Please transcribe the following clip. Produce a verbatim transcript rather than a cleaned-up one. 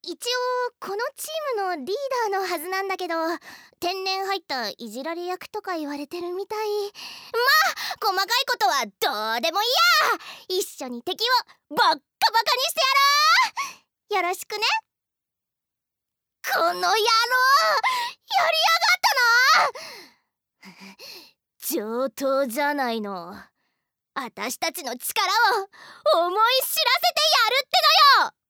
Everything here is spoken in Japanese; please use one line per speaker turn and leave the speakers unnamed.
一応このチームのリーダーのはずなんだけど、天然入ったいじられ役とか言われてるみたい。まあ細かいことはどうでもいいや。一緒に敵をバッカバカにしてやろう。よろしくね。この野郎やりやがったな。上等じゃないの。あたしたちの力を思い知らせてやるってのよ。